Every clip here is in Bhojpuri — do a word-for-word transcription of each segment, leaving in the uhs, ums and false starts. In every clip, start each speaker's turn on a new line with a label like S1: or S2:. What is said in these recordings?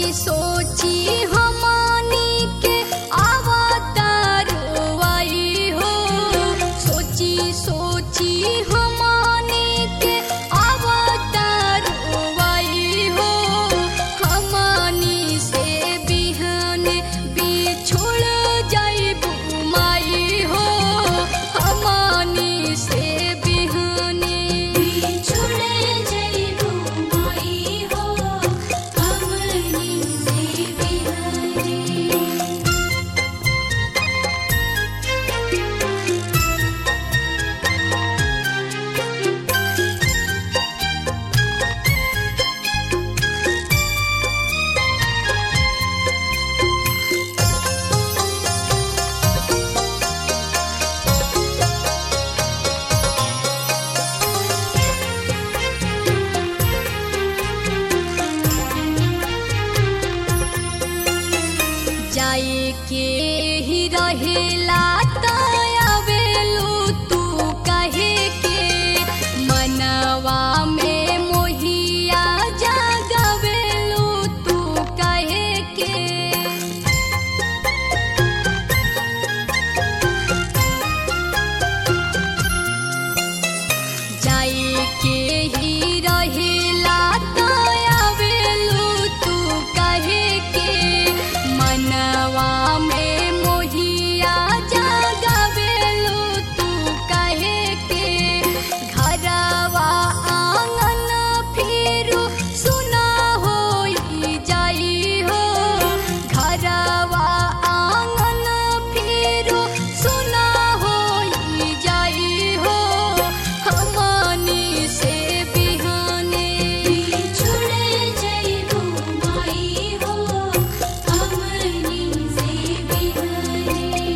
S1: सोची हमनी के अवतारो आई हो। सोची सोची हमनी के अवतारो आई हो। हमनी से बिहान बिछोड़ जाइबू माई हो। हमनी से बिहान बिछोड़ जाइबू माई हो। हमनी से बिहान जाए के ही रहेला त आवेलू तू कहे के। मनवा में मोहिया जगावेलू तू कहे के। जाए के ही रहेला त आवेलू तू कहे के। मनवा में मोहिया जगावेलू तू कहे के। घरवा आंगन फिरू सुना होई जाई हो। घरवा आंगन फिरू सुना होई जाई हो। हमनी से बिहाने बिछुड़ जाइबू माई हो। हमनी से बिहाने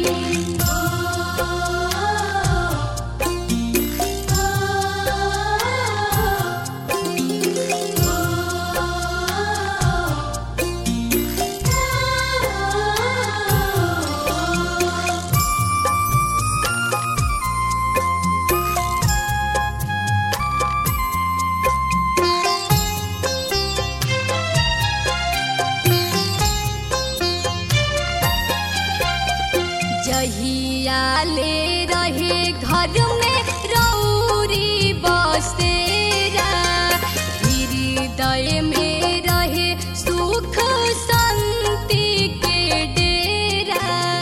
S1: जहिया ले रहे घर में रौरी बसेरा। हृदय में रहे सुख शांति के डेरा।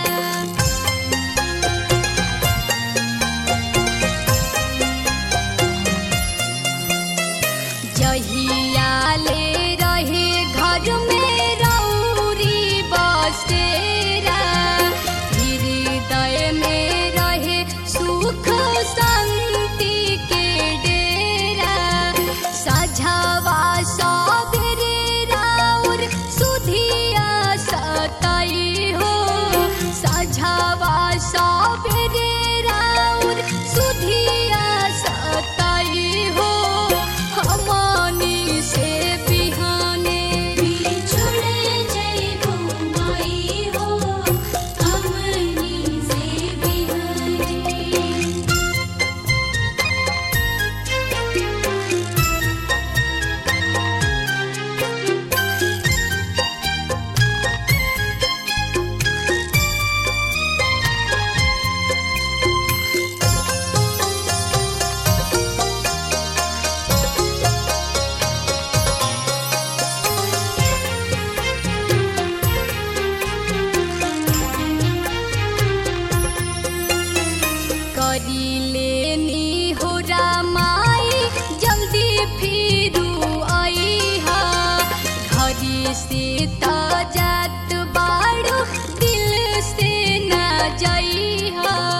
S1: जहिया ले रहे घर में रौरी बसेरा। हृदय में रहे सुख शांति के डेरा। सझवा सबेरे राउर सुधिया सताई हो। सझवा सबेरे राउर सुधिया सताई हो। हमनी से बिहाने बिछुड़ जाइबू माई हो। हमनी से बिहाने करिले नी हो रामाई जल्दी फिरू आई हा। घरी से त जात बाड़ू दिल से ना जाई हा।